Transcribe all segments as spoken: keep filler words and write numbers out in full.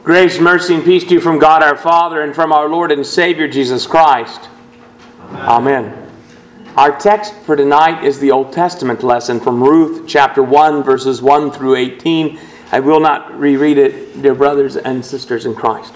Grace, mercy, and peace to you from God our Father and from our Lord and Savior Jesus Christ. Amen. Amen. Our text for tonight is the Old Testament lesson from Ruth chapter one, verses one through eighteen. I will not reread it, dear brothers and sisters in Christ.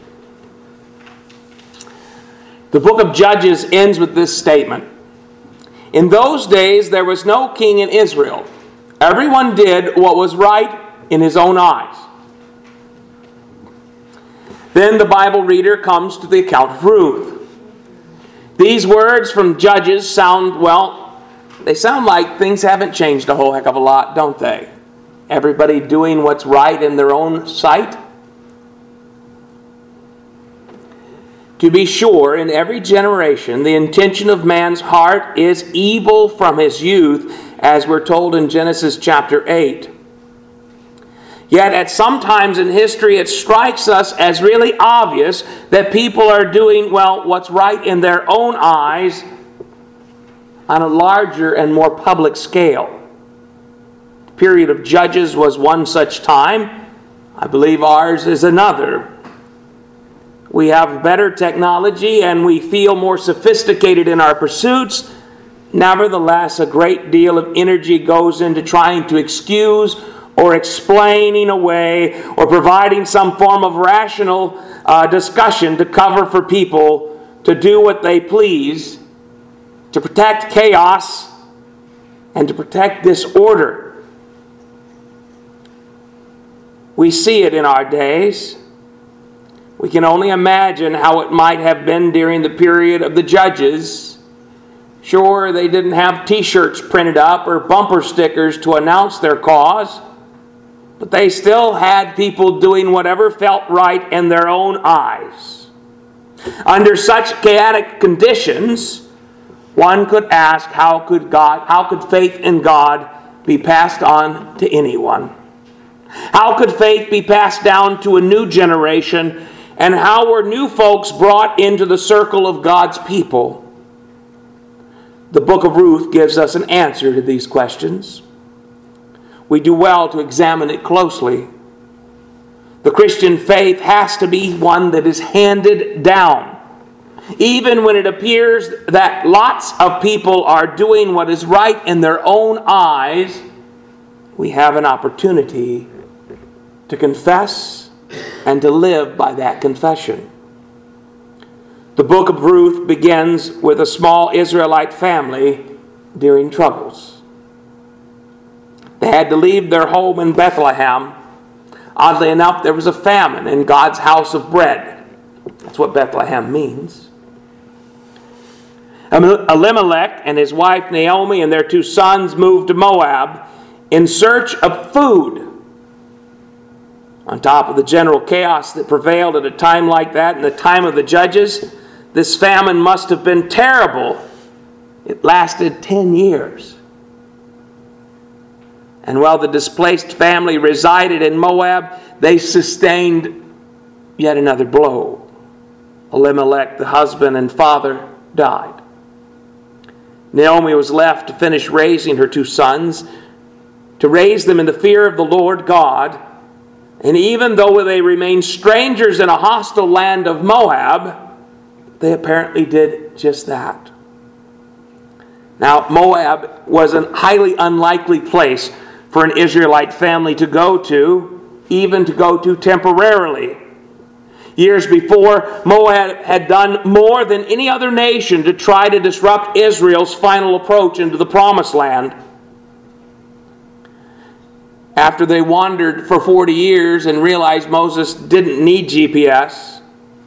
The book of Judges ends with this statement. In those days there was no king in Israel. Everyone did what was right in his own eyes. Then the Bible reader comes to the account of Ruth. These words from Judges sound, well, they sound like things haven't changed a whole heck of a lot, don't they? Everybody doing what's right in their own sight? To be sure, in every generation, the intention of man's heart is evil from his youth, as we're told in Genesis chapter eight. Yet at some times in history, it strikes us as really obvious that people are doing, well, what's right in their own eyes on a larger and more public scale. The period of Judges was one such time. I believe ours is another. We have better technology and we feel more sophisticated in our pursuits. Nevertheless, a great deal of energy goes into trying to excuse or explaining away or providing some form of rational uh, discussion to cover for people to do what they please, to protect chaos and to protect disorder. We see it in our days. We can only imagine how it might have been during the period of the Judges. Sure, they didn't have t-shirts printed up or bumper stickers to announce their cause, but they still had people doing whatever felt right in their own eyes. Under such chaotic conditions, one could ask, how could God, how could faith in God be passed on to anyone? How could faith be passed down to a new generation? And how were new folks brought into the circle of God's people? The book of Ruth gives us an answer to these questions. We do well to examine it closely. The Christian faith has to be one that is handed down. Even when it appears that lots of people are doing what is right in their own eyes, we have an opportunity to confess and to live by that confession. The book of Ruth begins with a small Israelite family during troubles. They had to leave their home in Bethlehem. Oddly enough, there was a famine in God's house of bread. That's what Bethlehem means. Elimelech and his wife Naomi and their two sons moved to Moab in search of food. On top of the general chaos that prevailed at a time like that, in the time of the Judges, this famine must have been terrible. It lasted ten years. And while the displaced family resided in Moab, they sustained yet another blow. Elimelech, the husband and father, died. Naomi was left to finish raising her two sons, to raise them in the fear of the Lord God. And even though they remained strangers in a hostile land of Moab, they apparently did just that. Now, Moab was a highly unlikely place for an Israelite family to go to, even to go to temporarily. Years before, Moab had done more than any other nation to try to disrupt Israel's final approach into the Promised Land. After they wandered for forty years and realized Moses didn't need G P S,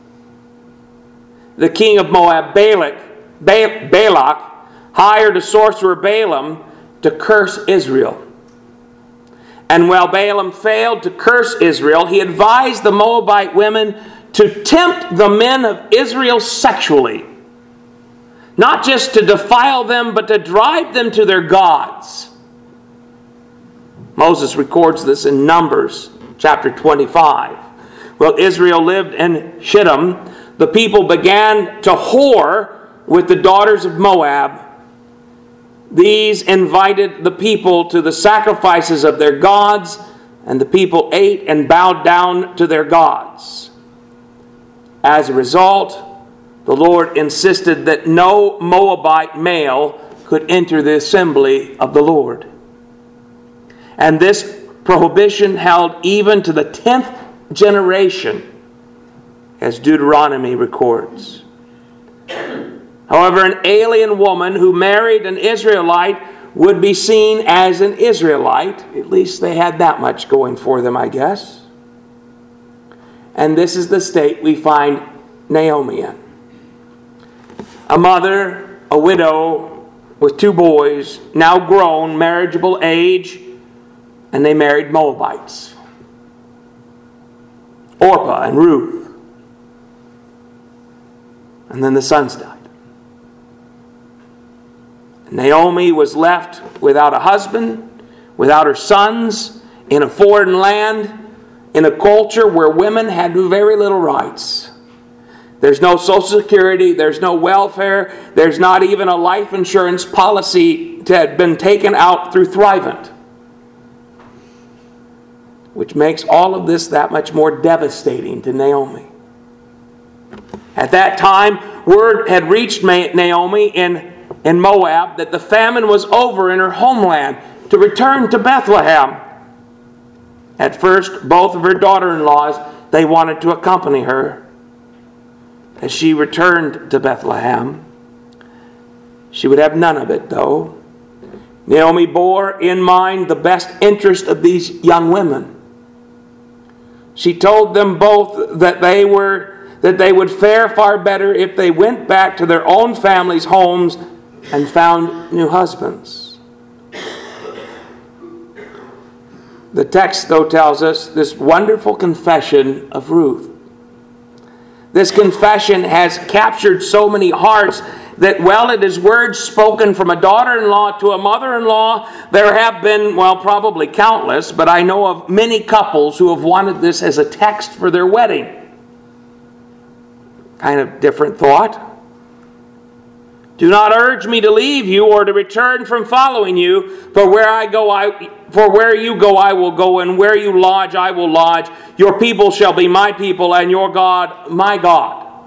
the king of Moab, Balak, Balak, hired a sorcerer, Balaam, to curse Israel. And while Balaam failed to curse Israel, he advised the Moabite women to tempt the men of Israel sexually. Not just to defile them, but to drive them to their gods. Moses records this in Numbers chapter twenty-five. While Israel lived in Shittim, the people began to whore with the daughters of Moab. These invited the people to the sacrifices of their gods, and the people ate and bowed down to their gods. As a result, the Lord insisted that no Moabite male could enter the assembly of the Lord. And this prohibition held even to the tenth generation, as Deuteronomy records. However, an alien woman who married an Israelite would be seen as an Israelite. At least they had that much going for them, I guess. And this is the state we find Naomi in. A mother, a widow with two boys, now grown, marriageable age, and they married Moabites. Orpah and Ruth. And then the sons died. Naomi was left without a husband, without her sons, in a foreign land, in a culture where women had very little rights. There's no Social Security, there's no welfare, there's not even a life insurance policy that had been taken out through Thrivent. Which makes all of this that much more devastating to Naomi. At that time, word had reached Naomi in in Moab that the famine was over in her homeland, to return to Bethlehem. At first, both of her daughter-in-laws, they wanted to accompany her. As she returned to Bethlehem, she would have none of it, though. Naomi bore in mind the best interest of these young women. She told them both that they were that they would fare far better if they went back to their own families' homes and found new husbands. The text, though, tells us this wonderful confession of Ruth. This confession has captured so many hearts that, well, it is words spoken from a daughter-in-law to a mother-in-law. There have been, well, probably countless, but I know of many couples who have wanted this as a text for their wedding. Kind of different thought. Do not urge me to leave you or to return from following you, for where I go, I for where you go I will go, and where you lodge I will lodge. Your people shall be my people, and your God my God.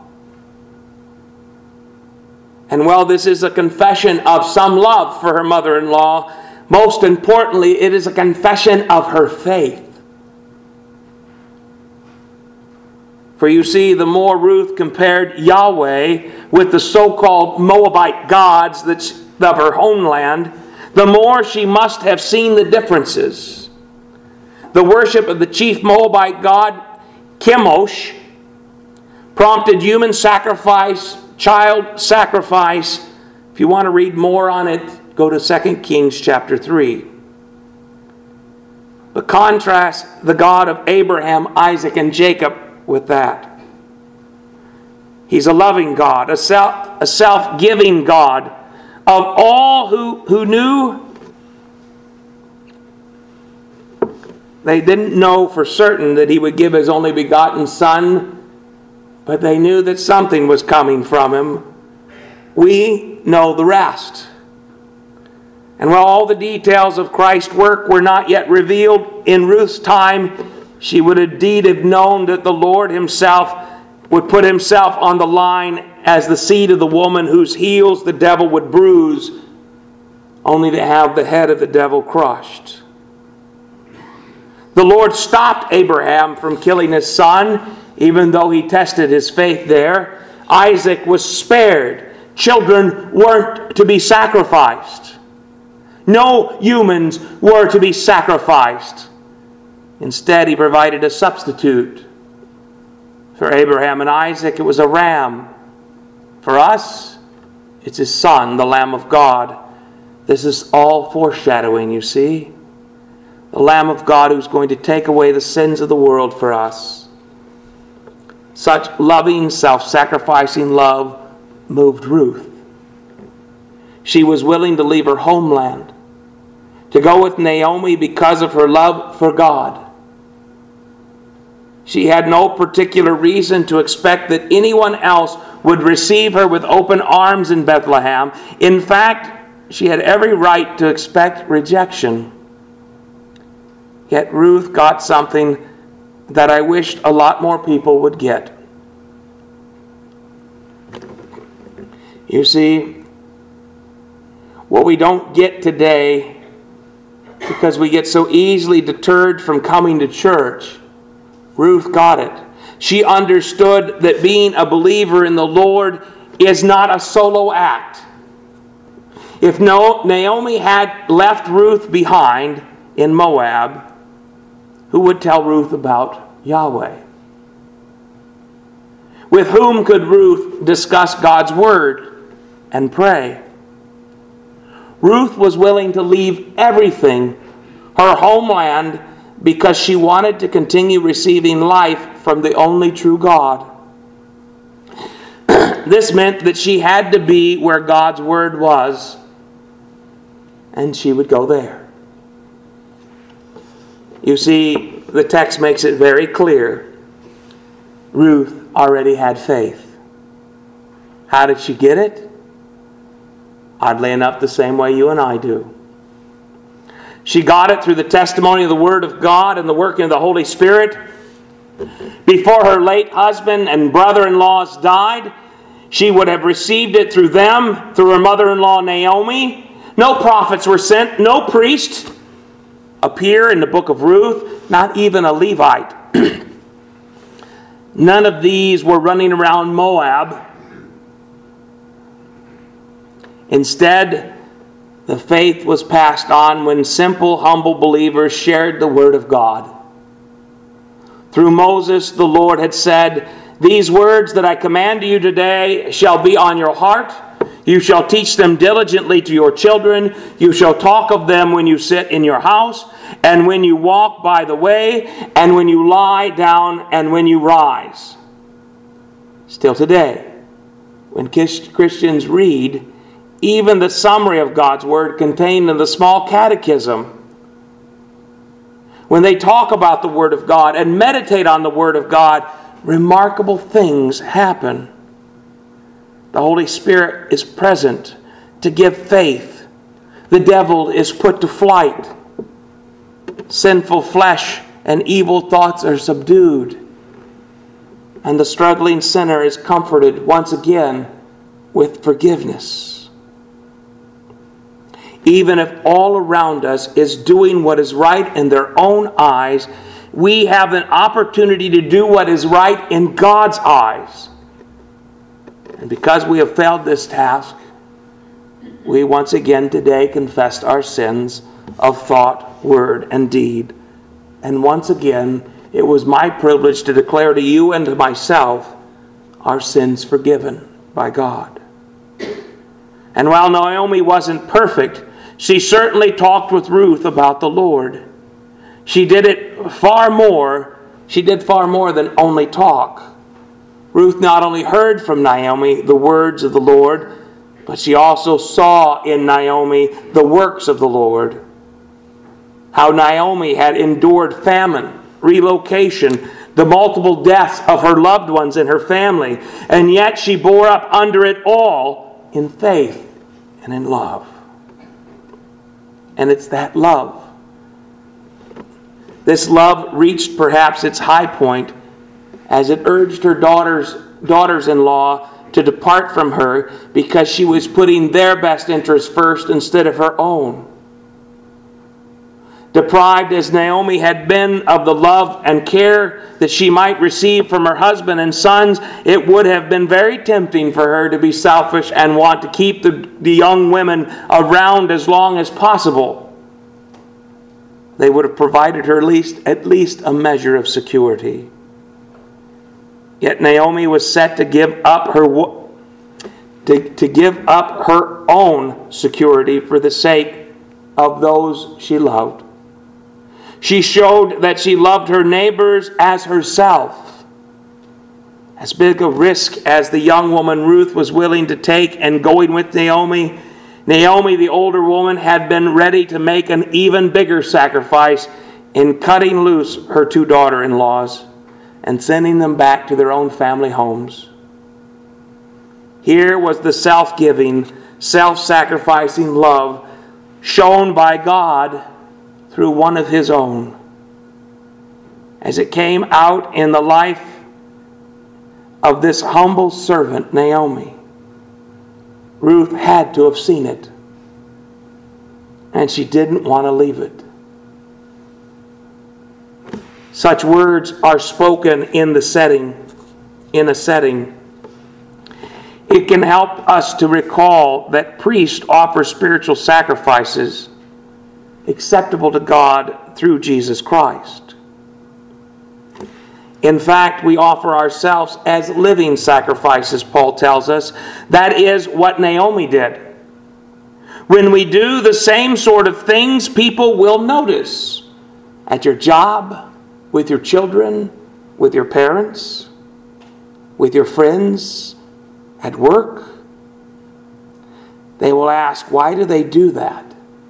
And while this is a confession of some love for her mother-in-law, most importantly, it is a confession of her faith. For you see, the more Ruth compared Yahweh with the so-called Moabite gods that's of her homeland, the more she must have seen the differences. The worship of the chief Moabite god, Chemosh, prompted human sacrifice, child sacrifice. If you want to read more on it, go to Second Kings chapter three. But contrast the God of Abraham, Isaac, and Jacob with that. He's a loving God, a self, a self-giving God. Of all who, who knew, they didn't know for certain that he would give his only begotten Son, but they knew that something was coming from him. We know the rest. And while all the details of Christ's work were not yet revealed in Ruth's time, she would indeed have known that the Lord himself would put himself on the line as the seed of the woman whose heels the devil would bruise, only to have the head of the devil crushed. The Lord stopped Abraham from killing his son, even though he tested his faith there. Isaac was spared. Children weren't to be sacrificed. No humans were to be sacrificed. Instead, he provided a substitute. For Abraham and Isaac, it was a ram. For us, it's his Son, the Lamb of God. This is all foreshadowing, you see. The Lamb of God who's going to take away the sins of the world for us. Such loving, self-sacrificing love moved Ruth. She was willing to leave her homeland, to go with Naomi because of her love for God. She had no particular reason to expect that anyone else would receive her with open arms in Bethlehem. In fact, she had every right to expect rejection. Yet Ruth got something that I wished a lot more people would get. You see, what we don't get today, because we get so easily deterred from coming to church, Ruth got it. She understood that being a believer in the Lord is not a solo act. If Naomi had left Ruth behind in Moab, who would tell Ruth about Yahweh? With whom could Ruth discuss God's word and pray? Ruth was willing to leave everything, her homeland, because she wanted to continue receiving life from the only true God. This meant that she had to be where God's word was, and she would go there. You see, the text makes it very clear. Ruth already had faith. How did she get it? Oddly enough, the same way you and I do. She got it through the testimony of the Word of God and the working of the Holy Spirit. Before her late husband and brother-in-laws died, she would have received it through them, through her mother-in-law Naomi. No prophets were sent, no priest appear in the book of Ruth, not even a Levite. None of these were running around Moab. Instead, the faith was passed on when simple, humble believers shared the Word of God. Through Moses, the Lord had said, "These words that I command you today shall be on your heart. You shall teach them diligently to your children. You shall talk of them when you sit in your house, and when you walk by the way, and when you lie down, and when you rise." Still today, when Christians read even the summary of God's Word contained in the small catechism, when they talk about the Word of God and meditate on the Word of God, remarkable things happen. The Holy Spirit is present to give faith. The devil is put to flight. Sinful flesh and evil thoughts are subdued. And the struggling sinner is comforted once again with forgiveness. Even if all around us is doing what is right in their own eyes, we have an opportunity to do what is right in God's eyes. And because we have failed this task, we once again today confessed our sins of thought, word, and deed. And once again, it was my privilege to declare to you and to myself our sins forgiven by God. And while Naomi wasn't perfect, she certainly talked with Ruth about the Lord. She did it far more. She did far more than only talk. Ruth not only heard from Naomi the words of the Lord, but she also saw in Naomi the works of the Lord. How Naomi had endured famine, relocation, the multiple deaths of her loved ones and her family, and yet she bore up under it all in faith and in love. And it's that love. This love reached perhaps its high point as it urged her daughters, daughters-in-law to depart from her because she was putting their best interests first instead of her own. Deprived as Naomi had been of the love and care that she might receive from her husband and sons, it would have been very tempting for her to be selfish and want to keep the, the young women around as long as possible. They would have provided her at least, at least a measure of security. Yet Naomi was set to give up her to, to give up her own security for the sake of those she loved. She showed that she loved her neighbors as herself. As big a risk as the young woman Ruth was willing to take and going with Naomi, Naomi, the older woman, had been ready to make an even bigger sacrifice in cutting loose her two daughter-in-laws and sending them back to their own family homes. Here was the self-giving, self-sacrificing love shown by God through one of His own. as it came out in the life of this humble servant, Naomi. Ruth had to have seen it, and she didn't want to leave it. Such words are spoken in the setting, in a setting. It can help us to recall that priests offer spiritual sacrifices acceptable to God through Jesus Christ. In fact, we offer ourselves as living sacrifices, Paul tells us. That is what Naomi did. When we do the same sort of things, people will notice. At your job, with your children, with your parents, with your friends, at work. They will ask, why do they do that?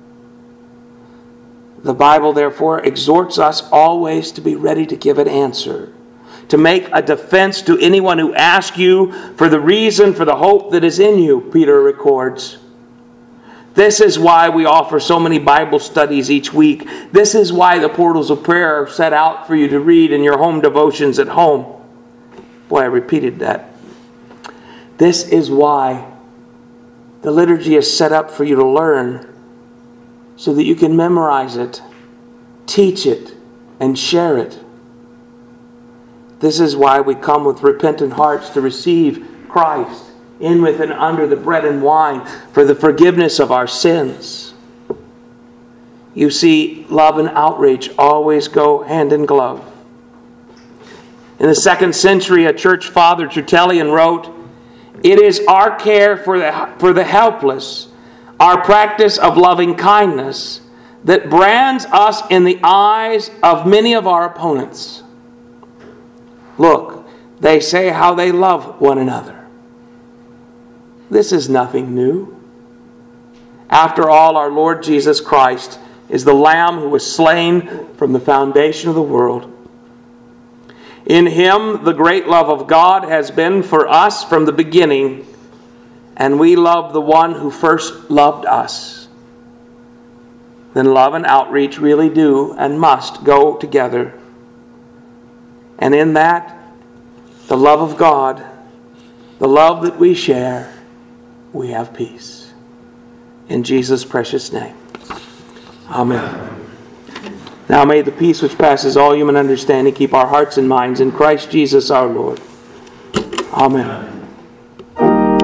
The Bible, therefore, exhorts us always to be ready to give an answer, to make a defense to anyone who asks you for the reason for the hope that is in you, Peter records. This is why we offer so many Bible studies each week. This is why the portals of prayer are set out for you to read in your home devotions at home. Boy, I repeated that. This is why the liturgy is set up for you to learn, so that you can memorize it, teach it, and share it. This is why we come with repentant hearts to receive Christ in with and under the bread and wine for the forgiveness of our sins. You see, love and outreach always go hand in glove. In the second century, a church father, Tertullian, wrote, "It is our care for the, for the helpless, our practice of loving kindness, that brands us in the eyes of many of our opponents. Look, they say how they love one another. This is nothing new. After all, our Lord Jesus Christ is the Lamb who was slain from the foundation of the world. In Him, the great love of God has been for us from the beginning, and we love the one who first loved us. Then love and outreach really do and must go together. And in that, the love of God, the love that we share, we have peace. In Jesus' precious name. Amen. Now may the peace which passes all human understanding keep our hearts and minds in Christ Jesus our Lord. Amen.